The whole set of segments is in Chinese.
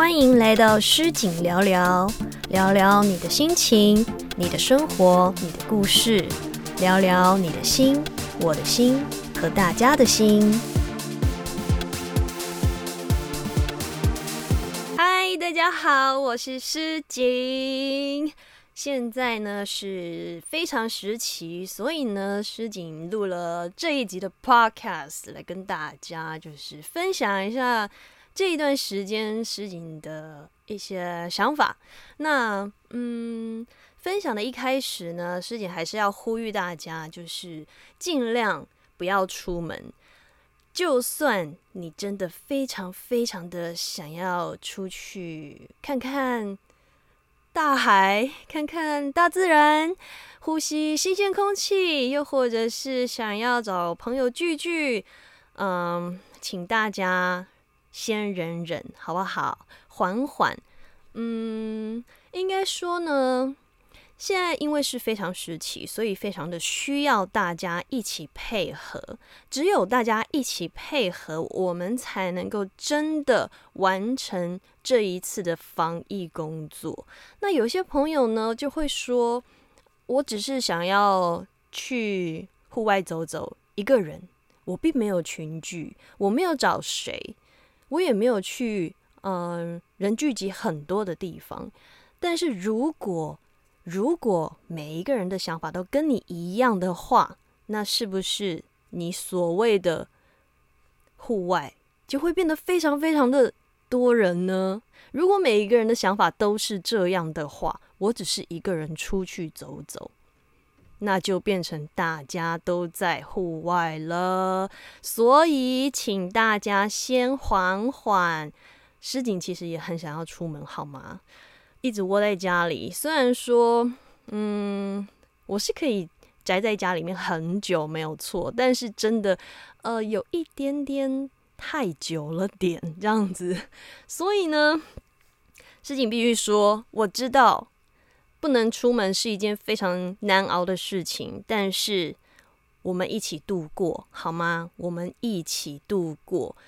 欢迎来到诗景聊聊，聊聊你的心情、你的生活、你的故事，聊聊你的心、我的心和大家的心。嗨，大家好，我是诗景。现在呢是非常时期，所以呢诗景录了这一集的 podcast 来跟大家就是分享一下这一段时间诗景的一些想法。那分享的一开始呢，诗景还是要呼吁大家，就是尽量不要出门。就算你真的非常非常的想要出去看看大海，看看大自然，呼吸新鲜空气，又或者是想要找朋友聚聚，请大家先忍忍，好不好？缓缓。应该说呢，现在因为是非常时期，所以非常的需要大家一起配合。只有大家一起配合，我们才能够真的完成这一次的防疫工作。那有些朋友呢，就会说，我只是想要去户外走走，一个人，我并没有群聚，我没有找谁，我也没有去人聚集很多的地方。但是如果每一个人的想法都跟你一样的话，那是不是你所谓的户外就会变得非常非常的多人呢？如果每一个人的想法都是这样的话，我只是一个人出去走走，那就变成大家都在户外了。所以请大家先缓缓。诗景其实也很想要出门，好吗？一直窝在家里，虽然说我是可以宅在家里面很久没有错，但是真的有一点点太久了点这样子。所以呢，诗景必须说，我知道不能出门是一件非常难熬的事情，但是我们一起度过好吗？我们一起度过。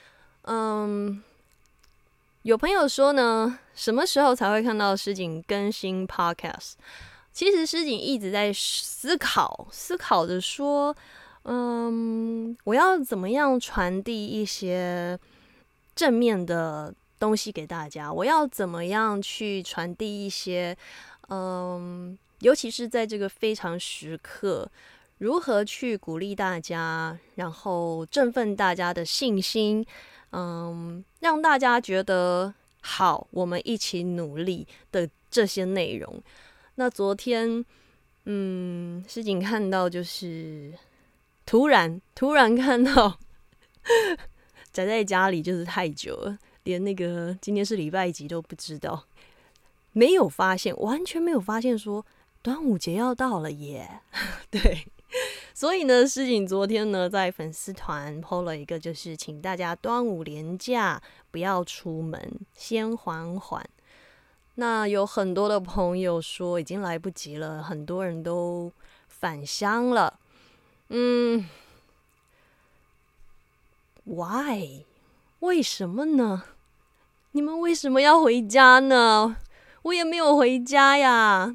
有朋友说呢，什么时候才会看到诗景更新 podcast？ 其实诗景一直在思考着说，我要怎么样传递一些正面的东西给大家？我要怎么样去传递一些，尤其是在这个非常时刻，如何去鼓励大家，然后振奋大家的信心，让大家觉得好，我们一起努力的这些内容。那昨天，诗景看到就是突然看到宅在家里就是太久了，连那个今天是礼拜几都不知道，没有发现，完全没有发现说端午节要到了耶。对。所以呢，诗景昨天呢在粉丝团 po 了一个，就是请大家端午连假不要出门，先缓缓。那有很多的朋友说已经来不及了，很多人都返乡了。Why？ 为什么呢？你们为什么要回家呢？我也没有回家呀。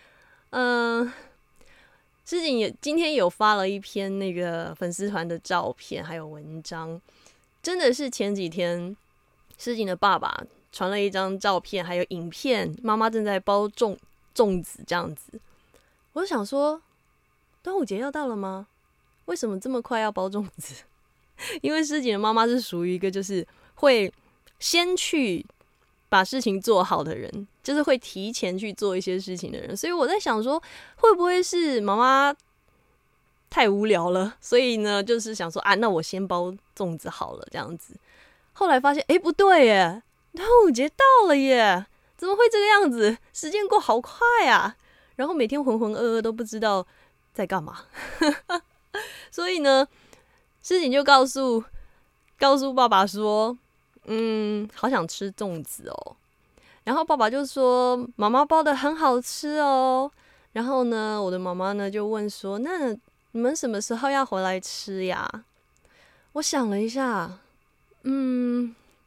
诗景也今天有发了一篇那个粉丝团的照片还有文章，真的是前几天诗景的爸爸传了一张照片还有影片，妈妈正在包粽子这样子。我就想说，端午节要到了吗？为什么这么快要包粽子？因为诗景的妈妈是属于一个就是会先去把事情做好的人，就是会提前去做一些事情的人，所以我在想说，会不会是妈妈太无聊了，所以呢，就是想说那我先包粽子好了这样子。后来发现，不对耶，端午节到了耶，怎么会这个样子？时间过好快啊！然后每天浑浑噩噩都不知道在干嘛。所以呢，诗景就告诉爸爸说，好想吃粽子哦。然后爸爸就说，妈妈包的很好吃哦。然后呢，我的妈妈呢就问说，那你们什么时候要回来吃呀？我想了一下，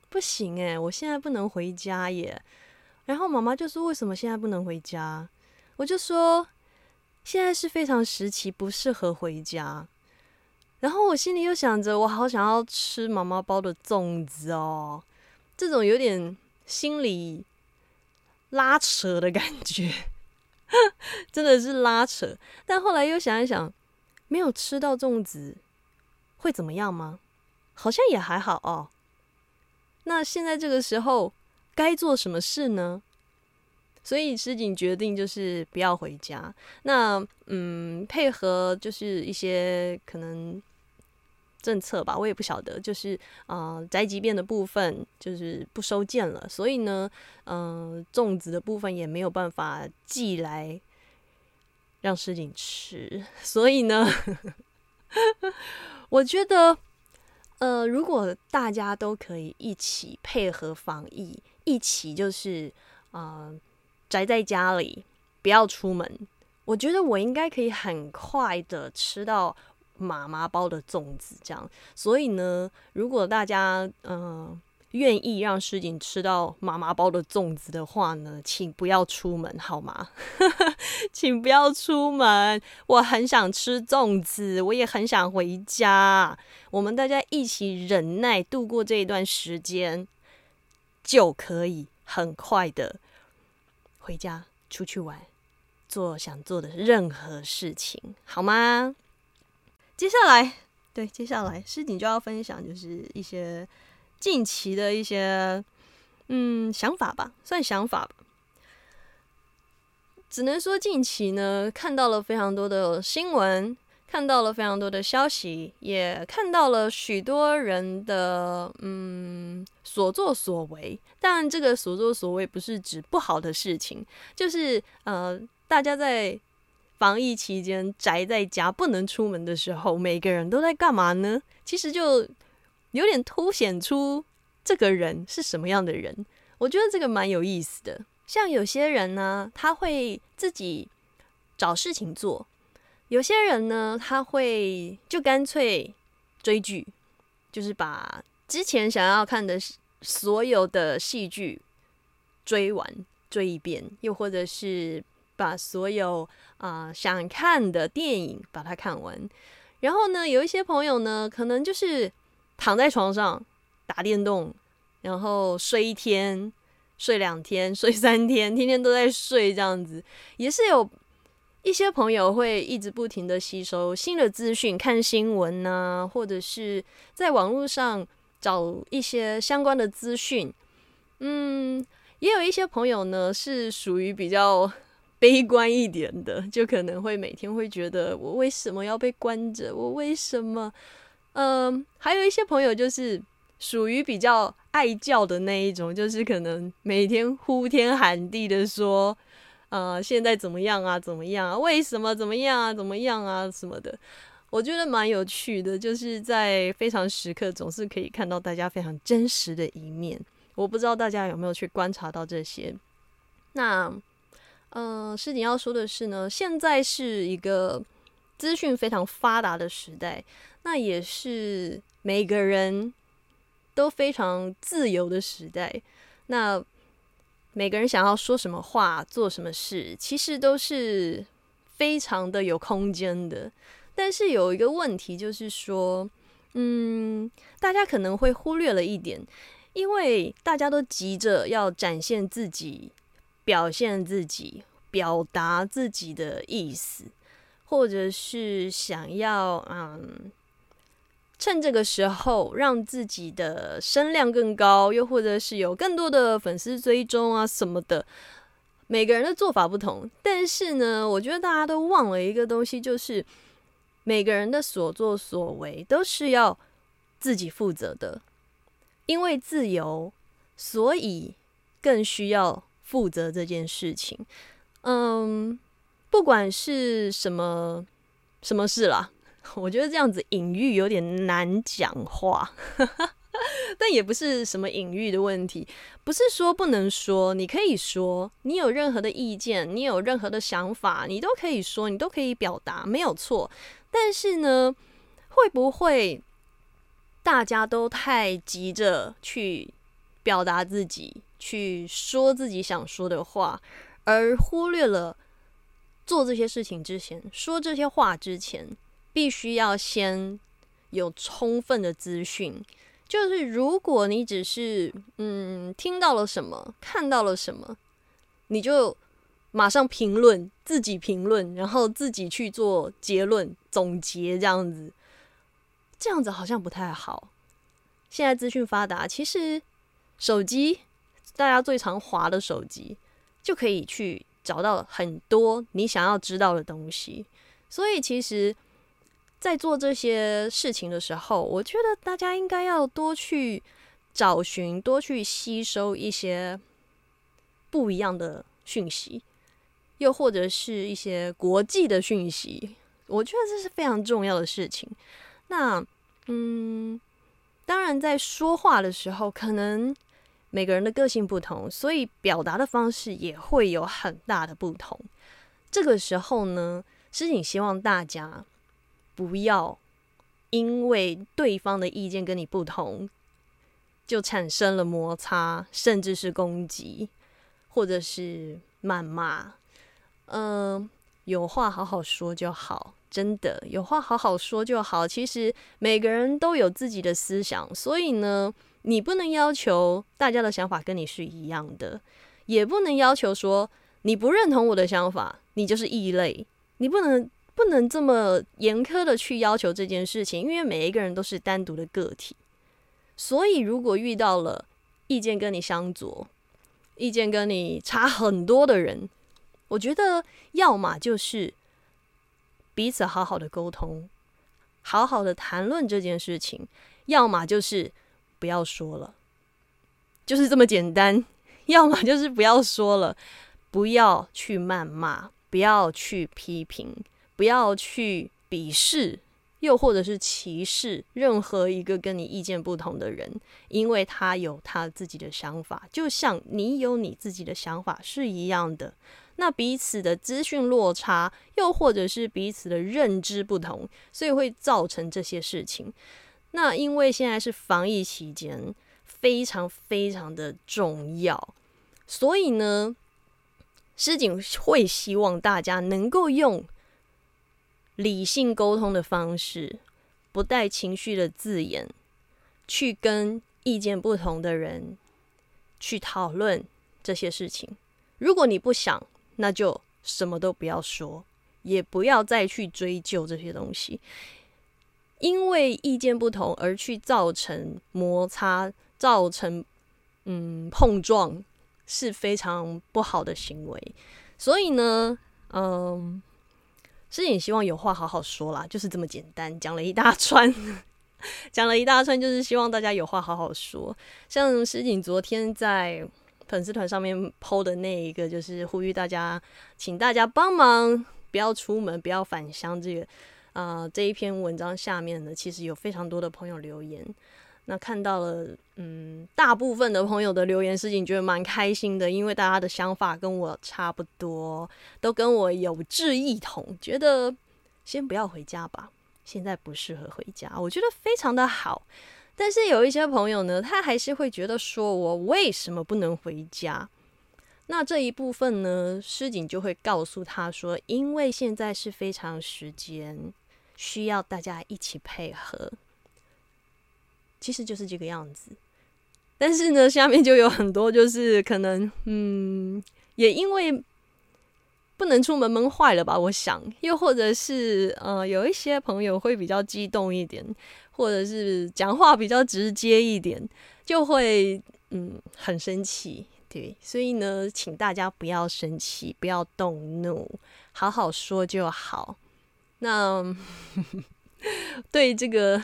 不行耶，我现在不能回家耶。然后妈妈就说为什么现在不能回家？我就说现在是非常时期，不适合回家。然后我心里又想着，我好想要吃妈妈包的粽子哦，这种有点心理拉扯的感觉，真的是拉扯。但后来又想一想，没有吃到粽子会怎么样吗？好像也还好哦。那现在这个时候该做什么事呢？所以诗锦决定就是不要回家。那配合就是一些可能政策吧，我也不晓得，就是宅急便的部分就是不收件了，所以呢，粽子的部分也没有办法寄来让诗锦吃，所以呢，我觉得如果大家都可以一起配合防疫，一起就是宅在家里，不要出门，我觉得我应该可以很快的吃到妈妈包的粽子，这样。所以呢，如果大家愿意让诗锦吃到妈妈包的粽子的话呢，请不要出门好吗？请不要出门，我很想吃粽子，我也很想回家，我们大家一起忍耐度过这一段时间，就可以很快的回家出去玩，做想做的任何事情，好吗？接下来诗锦就要分享就是一些近期的一些想法吧，算想法吧。只能说近期呢，看到了非常多的新闻，看到了非常多的消息，也看到了许多人的所作所为。当然，这个所作所为不是指不好的事情，就是大家在防疫期间宅在家不能出门的时候，每个人都在干嘛呢？其实就有点凸显出这个人是什么样的人。我觉得这个蛮有意思的。像有些人呢，他会自己找事情做；有些人呢，他会就干脆追剧，就是把之前想要看的所有的戏剧追一遍，又或者是把所有想看的电影把它看完。然后呢，有一些朋友呢，可能就是躺在床上打电动，然后睡一天、睡2天、睡3天，天天都在睡这样子。也是有一些朋友会一直不停的吸收新的资讯，看新闻啊，或者是在网络上找一些相关的资讯。也有一些朋友呢是属于比较悲观一点的，就可能会每天会觉得我为什么要被关着，我为什么还有一些朋友就是属于比较爱叫的那一种，就是可能每天呼天喊地的说现在怎么样啊怎么样啊，为什么怎么样啊怎么样啊什么的。我觉得蛮有趣的，就是在非常时刻总是可以看到大家非常真实的一面。我不知道大家有没有去观察到这些。那诗锦要说的是呢，现在是一个资讯非常发达的时代，那也是每个人都非常自由的时代。那每个人想要说什么话、做什么事，其实都是非常的有空间的。但是有一个问题就是说，大家可能会忽略了一点，因为大家都急着要展现自己、表现自己、表达自己的意思，或者是想要趁这个时候让自己的声量更高，又或者是有更多的粉丝追踪啊什么的。每个人的做法不同，但是呢，我觉得大家都忘了一个东西，就是每个人的所作所为都是要自己负责的。因为自由，所以更需要负责这件事情。不管是什么事啦，我觉得这样子隐喻有点难讲话，但也不是什么隐喻的问题，不是说不能说，你可以说，你有任何的意见，你有任何的想法，你都可以说，你都可以表达，没有错。但是呢，会不会大家都太急着去表达自己，去说自己想说的话，而忽略了做这些事情之前，说这些话之前，必须要先有充分的资讯。就是如果你只是听到了什么，看到了什么，你就马上评论，自己评论，然后自己去做结论总结，这样子好像不太好。现在资讯发达，其实手机大家最常滑的手机就可以去找到很多你想要知道的东西。所以其实在做这些事情的时候，我觉得大家应该要多去找寻，多去吸收一些不一样的讯息，又或者是一些国际的讯息，我觉得这是非常重要的事情。那当然在说话的时候，可能每个人的个性不同，所以表达的方式也会有很大的不同。这个时候呢，诗锦希望大家不要因为对方的意见跟你不同，就产生了摩擦，甚至是攻击，或者是谩骂。有话好好说就好，真的有话好好说就好。其实每个人都有自己的思想，所以呢，你不能要求大家的想法跟你是一样的，也不能要求说你不认同我的想法，你就是异类。你不能这么严苛的去要求这件事情，因为每一个人都是单独的个体。所以如果遇到了意见跟你相左，意见跟你差很多的人，我觉得要么就是彼此好好的沟通，好好的谈论这件事情，要么就是不要说了，就是这么简单。要么就是不要说了，不要去谩骂，不要去批评，不要去鄙视，又或者是歧视任何一个跟你意见不同的人，因为他有他自己的想法，就像你有你自己的想法是一样的。那彼此的资讯落差，又或者是彼此的认知不同，所以会造成这些事情。那因为现在是防疫期间，非常非常的重要，所以呢，诗锦会希望大家能够用理性沟通的方式，不带情绪的字眼，去跟意见不同的人去讨论这些事情。如果你不想，那就什么都不要说，也不要再去追究这些东西。因为意见不同而去造成摩擦，造成碰撞，是非常不好的行为。所以呢，诗锦希望有话好好说啦，就是这么简单。讲了一大串，就是希望大家有话好好说。像诗锦昨天在粉丝团上面 po 的那一个，就是呼吁大家，请大家帮忙不要出门，不要返乡。这一篇文章下面呢，其实有非常多的朋友留言。那看到了，大部分的朋友的留言，诗锦觉得蛮开心的，因为大家的想法跟我差不多，都跟我有志一同，觉得先不要回家吧，现在不适合回家，我觉得非常的好。但是有一些朋友呢，他还是会觉得说，我为什么不能回家？那这一部分呢，诗锦就会告诉他说，因为现在是非常时间，需要大家一起配合，其实就是这个样子。但是呢，下面就有很多就是可能，也因为不能出门闷坏了吧，我想，又或者是有一些朋友会比较激动一点，或者是讲话比较直接一点，就会很生气，对，所以呢，请大家不要生气，不要动怒，好好说就好。那对这个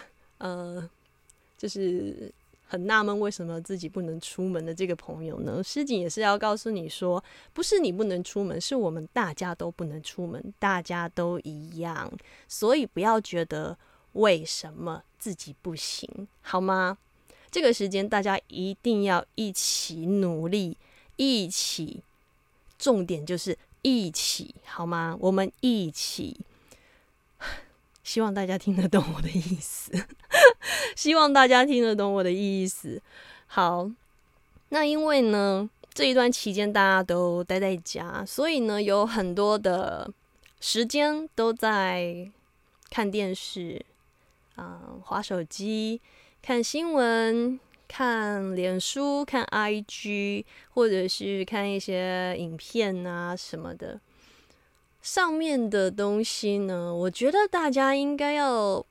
就是很纳闷为什么自己不能出门的这个朋友呢，诗锦也是要告诉你说，不是你不能出门，是我们大家都不能出门，大家都一样，所以不要觉得为什么自己不行，好吗？这个时间大家一定要一起努力，一起，重点就是一起，好吗？我们一起，希望大家听得懂我的意思希望大家听得懂我的意思。好， 那因为呢，这一段期间大家都待在家，所以呢，有很多的时间都在看电视、滑手机、看新闻、看脸书、看 IG， 或者是看一些影片啊什么的。上面的东西呢，我觉得大家应该要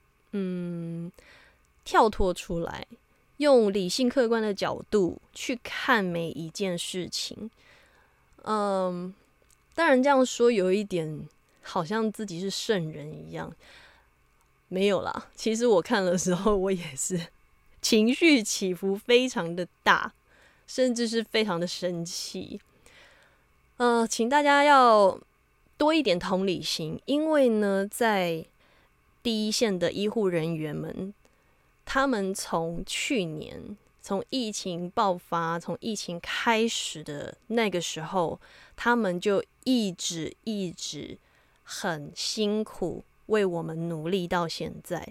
跳脱出来，用理性客观的角度去看每一件事情。当然这样说有一点好像自己是圣人一样，没有啦。其实我看的时候，我也是情绪起伏非常的大，甚至是非常的生气。请大家要多一点同理心，因为呢，在第一线的医护人员们，他们从去年从疫情爆发、从疫情开始的那个时候，他们就一直很辛苦为我们努力到现在。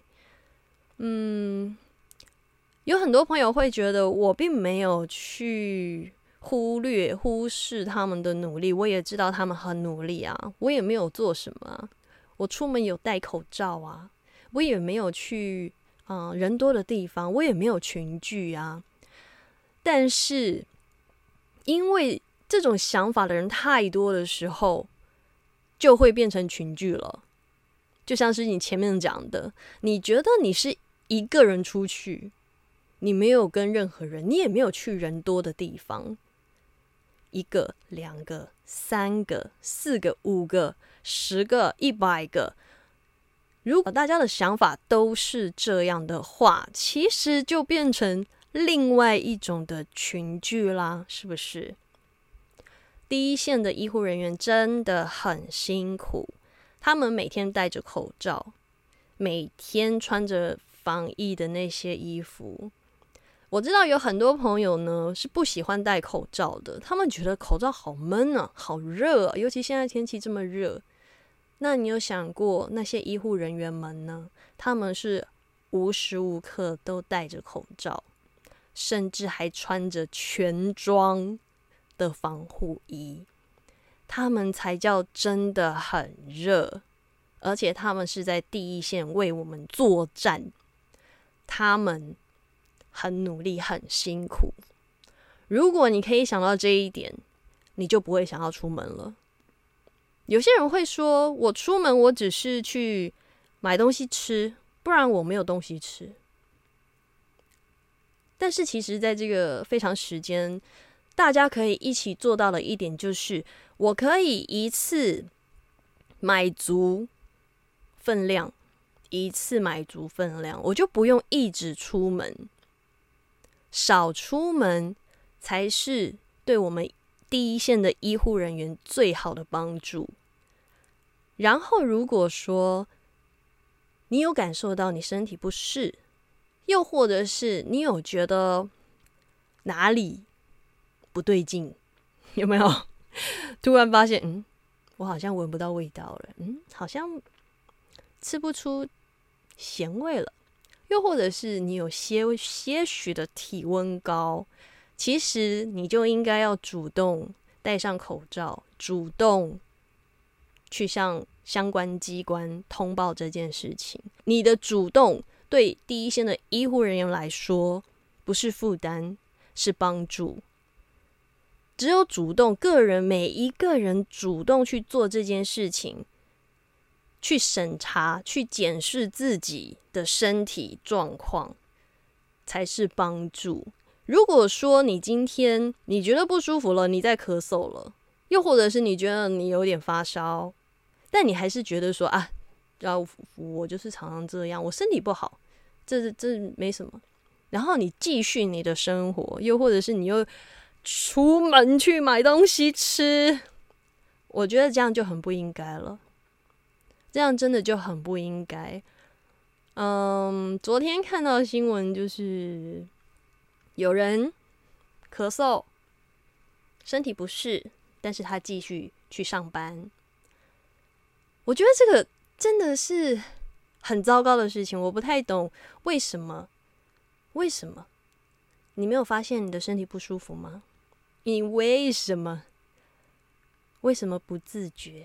有很多朋友会觉得我并没有去忽视他们的努力，我也知道他们很努力啊，我也没有做什么啊，我出门有戴口罩啊，我也没有去人多的地方，我也没有群聚啊。但是因为这种想法的人太多的时候，就会变成群聚了。就像是你前面讲的，你觉得你是一个人出去，你没有跟任何人，你也没有去人多的地方，1个、2个、3个、4个、5个、10个、100个，如果大家的想法都是这样的话，其实就变成另外一种的群聚啦，是不是？第一线的医护人员真的很辛苦，他们每天戴着口罩，每天穿着防疫的那些衣服。我知道有很多朋友呢是不喜欢戴口罩的，他们觉得口罩好闷啊，好热啊，尤其现在天气这么热。那你有想过那些医护人员们呢？他们是无时无刻都戴着口罩，甚至还穿着全装的防护衣，他们才叫真的很热，而且他们是在第一线为我们作战，他们很努力很辛苦。如果你可以想到这一点，你就不会想要出门了。有些人会说，我出门我只是去买东西吃，不然我没有东西吃。但是其实在这个非常时间，大家可以一起做到的一点就是，我可以一次买足分量，我就不用一直出门。少出门才是对我们第一线的医护人员最好的帮助。然后如果说你有感受到你身体不适，又或者是你有觉得哪里不对劲，有没有突然发现我好像闻不到味道了，好像吃不出咸味了，又或者是你有些许的体温高，其实你就应该要主动戴上口罩，主动去向相关机关通报这件事情。你的主动对第一线的医护人员来说不是负担，是帮助。只有主动，每一个人主动去做这件事情，去审查、去检视自己的身体状况，才是帮助。如果说你今天你觉得不舒服了，你在咳嗽了，又或者是你觉得你有点发烧，但你还是觉得说我就是常常这样，我身体不好，这没什么。然后你继续你的生活，又或者是你又出门去买东西吃，我觉得这样就很不应该了。这样真的就很不应该。昨天看到的新闻就是有人咳嗽，身体不适，但是他继续去上班。我觉得这个真的是很糟糕的事情，我不太懂为什么你没有发现你的身体不舒服吗？你为什么不自觉？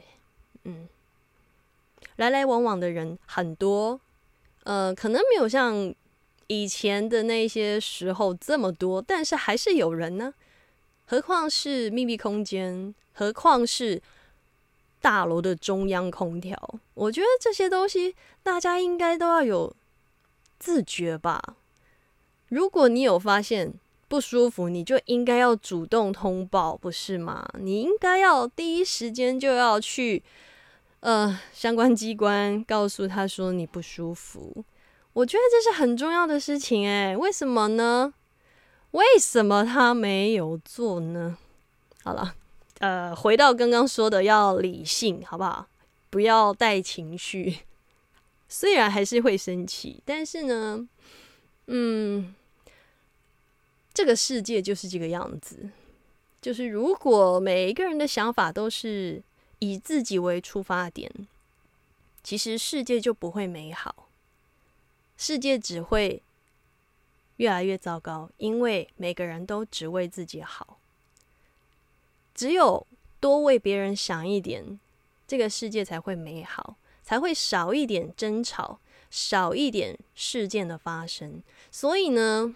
来来往往的人很多，可能没有像以前的那些时候这么多，但是还是有人呢。何况是密闭空间，何况是大楼的中央空调，我觉得这些东西大家应该都要有自觉吧。如果你有发现不舒服，你就应该要主动通报，不是吗？你应该要第一时间就要去相关机关告诉他说你不舒服。我觉得这是很重要的事情为什么呢？为什么他没有做呢？好了，回到刚刚说的，要理性，好不好？不要带情绪。虽然还是会生气，但是呢，这个世界就是这个样子。就是如果每一个人的想法都是以自己为出发点，其实世界就不会美好，世界只会越来越糟糕，因为每个人都只为自己好。只有多为别人想一点，这个世界才会美好，才会少一点争吵，少一点事件的发生。所以呢，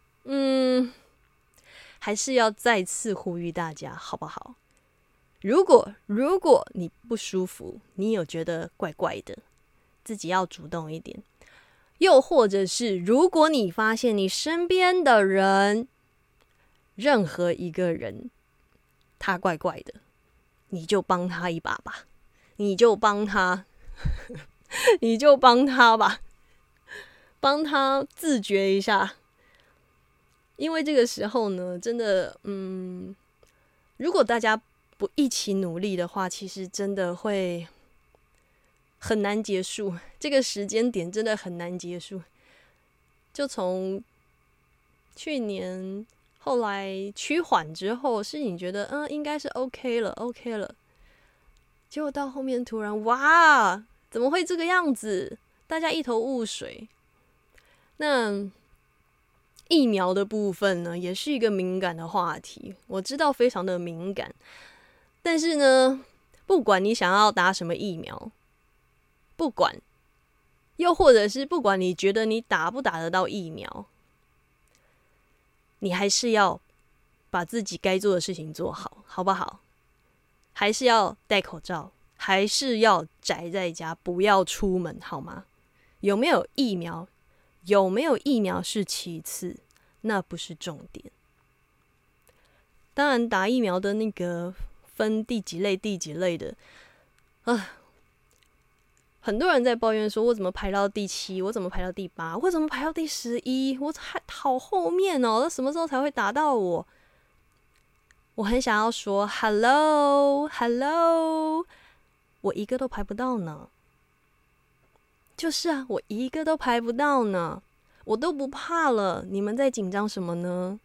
还是要再次呼吁大家，好不好？如果你不舒服，你有觉得怪怪的，自己要主动一点。又或者是，如果你发现你身边的人，任何一个人他怪怪的，你就帮他一把吧，你就帮他吧，帮他自觉一下。因为这个时候呢，真的，如果大家不一起努力的话，其实真的会很难结束，这个时间点真的很难结束。就从去年后来趋缓之后，是你觉得应该是 OK 了，结果到后面突然哇，怎么会这个样子？大家一头雾水。那疫苗的部分呢，也是一个敏感的话题，我知道非常的敏感，但是呢，不管你想要打什么疫苗，不管，又或者是不管你觉得你打不打得到疫苗，你还是要把自己该做的事情做好，好不好？还是要戴口罩，还是要宅在家，不要出门，好吗？有没有疫苗是其次，那不是重点。当然，打疫苗的那个分第几类的很多人在抱怨说，我怎么排到第7，我怎么排到第8，我怎么排到第11，我还好后面哦，那什么时候才会打到我？我很想要说 hello， 我一个都排不到呢。就是啊，我一个都排不到呢，我都不怕了，你们在紧张什么呢？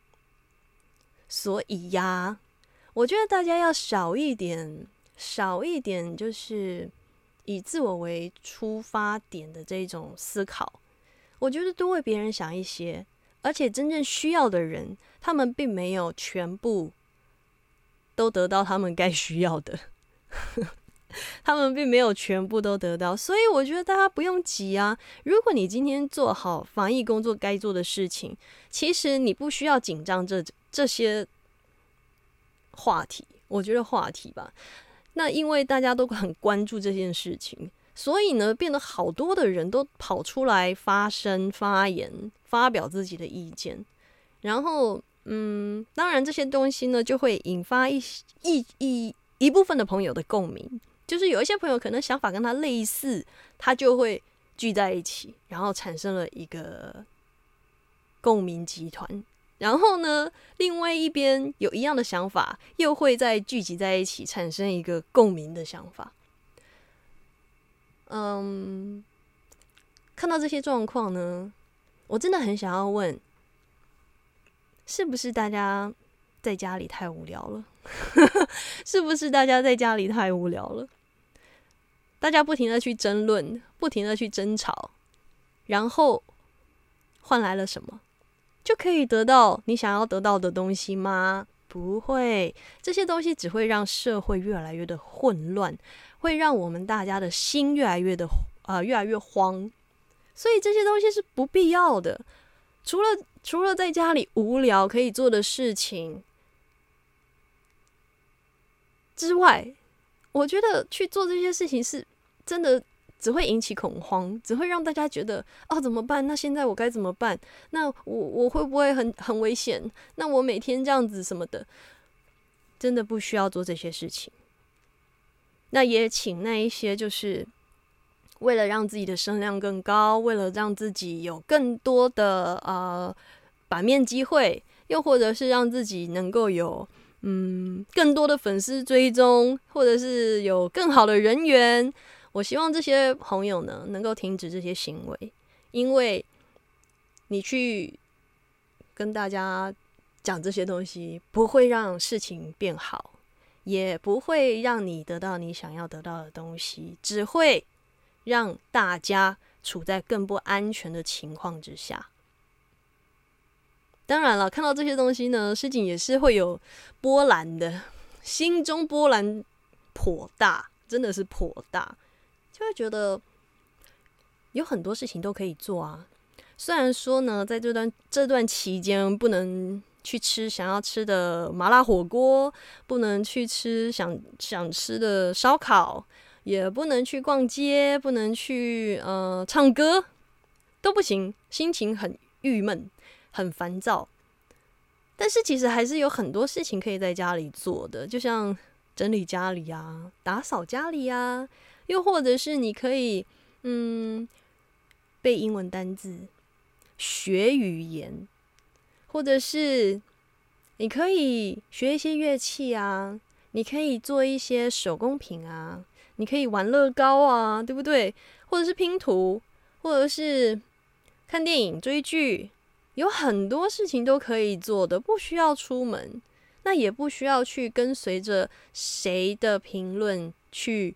所以呀，我觉得大家要少一点，就是以自我为出发点的这种思考。我觉得多为别人想一些，而且真正需要的人，他们并没有全部都得到他们该需要的他们并没有全部都得到，所以我觉得大家不用急啊。如果你今天做好防疫工作该做的事情，其实你不需要紧张这些话题，我觉得话题吧。那因为大家都很关注这件事情，所以呢，变得好多的人都跑出来发声、发言、发表自己的意见。然后，当然这些东西呢，就会引发一部分的朋友的共鸣。就是有一些朋友可能想法跟他类似，他就会聚在一起，然后产生了一个共鸣集团。然后呢，另外一边有一样的想法，又会再聚集在一起，产生一个共鸣的想法。看到这些状况呢，我真的很想要问，是不是大家在家里太无聊了？是不是大家在家里太无聊了？大家不停的去争论，不停的去争吵，然后换来了什么？ 就可以得到你想要得到的东西吗？不会，这些东西只会让社会越来越的混乱，会让我们大家的心越来越慌，所以这些东西是不必要的。除了在家里无聊可以做的事情之外，我觉得去做这些事情是真的只会引起恐慌，只会让大家觉得怎么办？那现在我该怎么办？那我会不会很危险？那我每天这样子什么的，真的不需要做这些事情。那也请那一些就是为了让自己的声量更高，为了让自己有更多的版面机会，又或者是让自己能够有更多的粉丝追踪，或者是有更好的人缘，我希望这些朋友呢能够停止这些行为，因为你去跟大家讲这些东西，不会让事情变好，也不会让你得到你想要得到的东西，只会让大家处在更不安全的情况之下。当然了，看到这些东西呢，诗景也是会有波澜的，心中波澜颇大，真的是颇大，就会觉得有很多事情都可以做啊。虽然说呢，在这段期间不能去吃想要吃的麻辣火锅，不能去吃想吃的烧烤，也不能去逛街，不能去唱歌，都不行，心情很郁闷，很烦躁。但是其实还是有很多事情可以在家里做的，就像整理家里啊，打扫家里啊，又或者是你可以背英文单字，学语言，或者是你可以学一些乐器啊，你可以做一些手工品啊，你可以玩乐高啊，对不对？或者是拼图，或者是看电影、追剧，有很多事情都可以做的，不需要出门，那也不需要去跟随着谁的评论去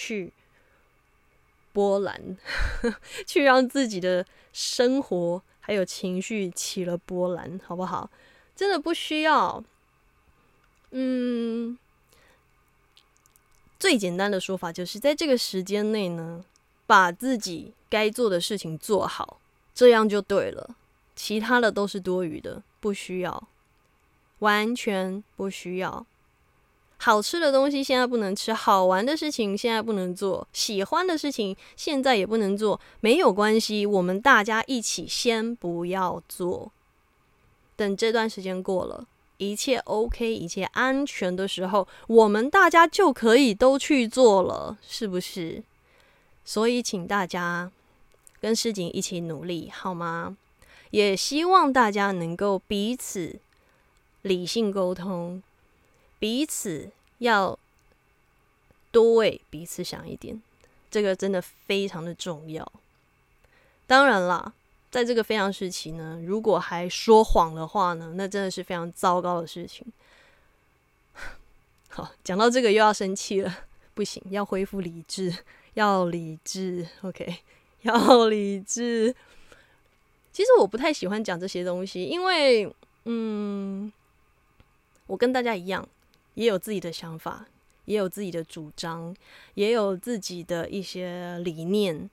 波澜去让自己的生活还有情绪起了波澜，好不好？真的不需要。最简单的说法就是在这个时间内呢，把自己该做的事情做好，这样就对了，其他的都是多余的，不需要，完全不需要。好吃的东西现在不能吃，好玩的事情现在不能做，喜欢的事情现在也不能做，没有关系，我们大家一起先不要做，等这段时间过了，一切 OK， 一切安全的时候，我们大家就可以都去做了，是不是？所以请大家跟诗景一起努力，好吗？也希望大家能够彼此理性沟通，彼此要多为彼此想一点，这个真的非常的重要。当然啦，在这个非常时期呢，如果还说谎的话呢，那真的是非常糟糕的事情。好，讲到这个又要生气了，不行，要恢复理智，要理智 ，OK， 要理智。其实我不太喜欢讲这些东西，因为我跟大家一样，也有自己的想法，也有自己的主张，也有自己的一些理念。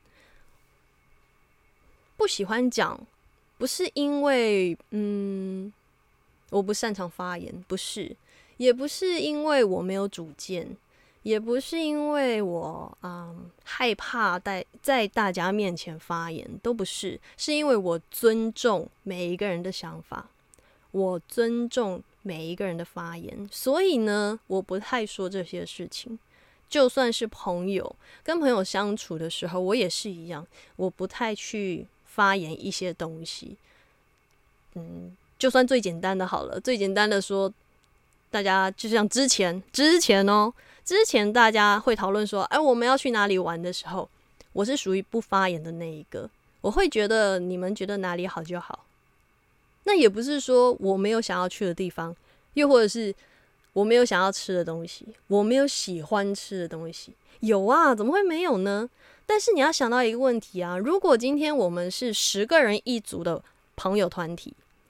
不喜欢讲，不是因为我不擅长发言，不是，也不是因为我没有主见，也不是因为我害怕在大家面前发言，都不是，是因为我尊重每一个人的想法，我尊重每一个人的发言，所以呢，我不太说这些事情。就算是朋友，跟朋友相处的时候，我也是一样，我不太去发言一些东西。就算最简单的好了，最简单的说，大家就像之前大家会讨论说，我们要去哪里玩的时候，我是属于不发言的那一个，我会觉得你们觉得哪里好就好。那也不是说我没有想要去的地方，又或者是我没有想要吃的东西，我没有喜欢吃的东西，有啊，怎么会没有呢？但是你要想到一个问题啊，如果今天我们是10个人一组的朋友团体，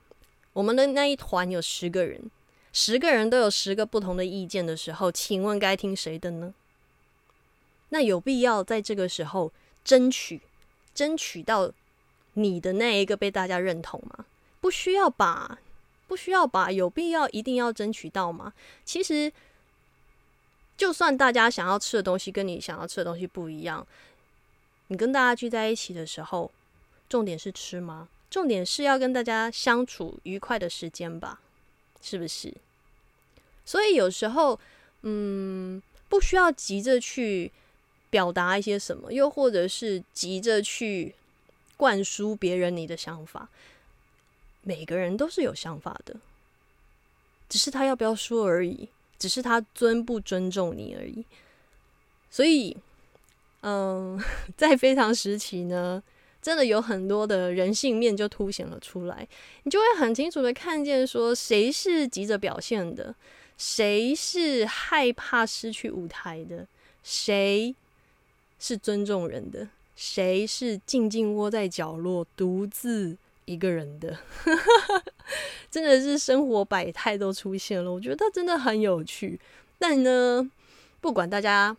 我们的那一团有10个人，10个人都有10个不同的意见的时候，请问该听谁的呢？那有必要在这个时候争取到你的那一个被大家认同吗？不需要吧，有必要一定要争取到吗？其实就算大家想要吃的东西跟你想要吃的东西不一样，你跟大家聚在一起的时候，重点是吃吗？重点是要跟大家相处愉快的时间吧，是不是？所以有时候不需要急着去表达一些什么，又或者是急着去灌输别人你的想法。每个人都是有想法的，只是他要不要说而已，只是他尊不尊重你而已。所以在非常时期呢，真的有很多的人性面就凸显了出来，你就会很清楚的看见说谁是急着表现的，谁是害怕失去舞台的，谁是尊重人的，谁是静静窝在角落独自一个人的真的是生活百态都出现了，我觉得真的很有趣。但呢，不管大家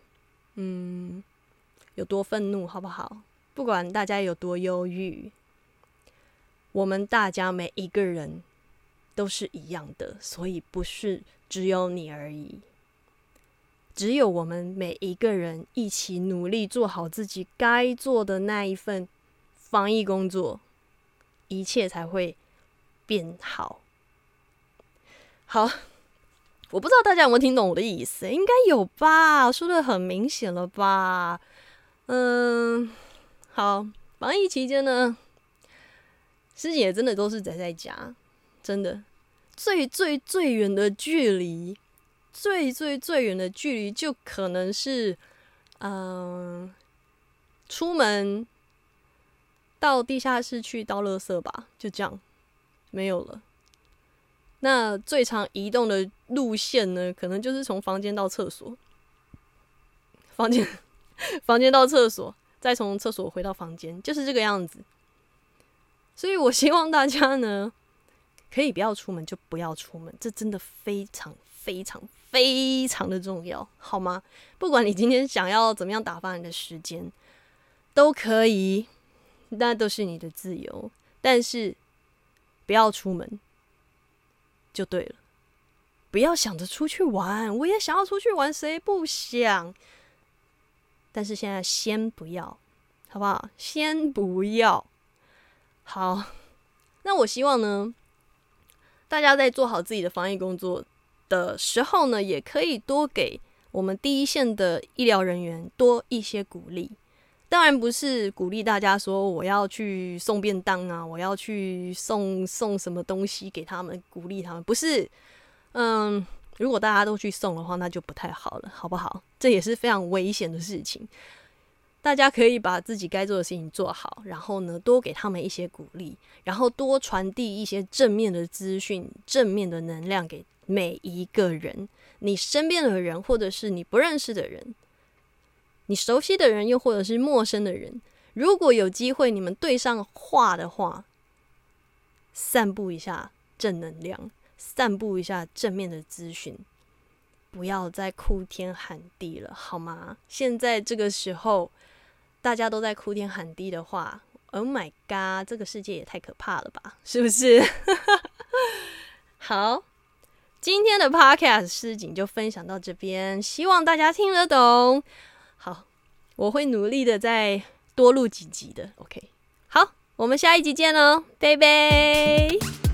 有多愤怒好不好，不管大家有多忧郁，我们大家每一个人都是一样的，所以不是只有你而已，只有我们每一个人一起努力做好自己该做的那一份防疫工作，一切才会变好。好，我不知道大家有没有听懂我的意思，应该有吧，我说的很明显了吧。好，防疫期间呢，师姐真的都是宅在家，真的最远的距离，最远的距离就可能是出门到地下室去倒垃圾吧，就这样，没有了。那最常移动的路线呢，可能就是从房间到厕所，房间到厕所，再从厕所回到房间，就是这个样子。所以我希望大家呢，可以不要出门就不要出门，这真的非常非常非常的重要，好吗？不管你今天想要怎么样打发你的时间，都可以，那都是你的自由，但是不要出门就对了。不要想着出去玩，我也想要出去玩，谁不想？但是现在先不要，好不好？先不要。好，那我希望呢，大家在做好自己的防疫工作的时候呢，也可以多给我们第一线的医疗人员多一些鼓励。当然不是鼓励大家说我要去送便当啊，我要去送什么东西给他们，鼓励他们，不是。如果大家都去送的话，那就不太好了，好不好？这也是非常危险的事情。大家可以把自己该做的事情做好，然后呢，多给他们一些鼓励，然后多传递一些正面的资讯、正面的能量给每一个人，你身边的人，或者是你不认识的人，你熟悉的人，又或者是陌生的人，如果有机会你们对上话的话，散布一下正能量，散布一下正面的资讯，不要再哭天喊地了，好吗？现在这个时候大家都在哭天喊地的话， Oh my god， 这个世界也太可怕了吧，是不是？好，今天的 podcast 诗景就分享到这边，希望大家听得懂。好，我会努力的再多录几集的 OK。 好，我们下一集见咯，拜拜。